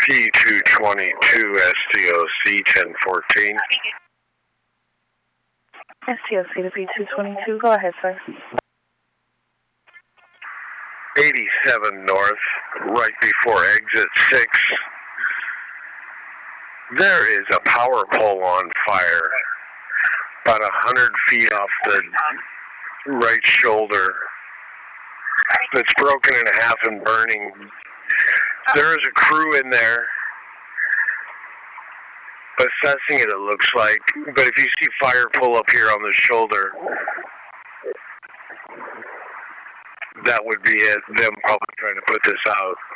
P222 STOC 1014. STOC to P222. Go ahead, sir. 87 north, right before exit 6. There is a power pole on fire, about 100 feet off the right shoulder. It's broken in half and burning. There is a crew in there assessing it looks like. But if you see fire pull up here on the shoulder, that would be it. Them probably trying to put this out.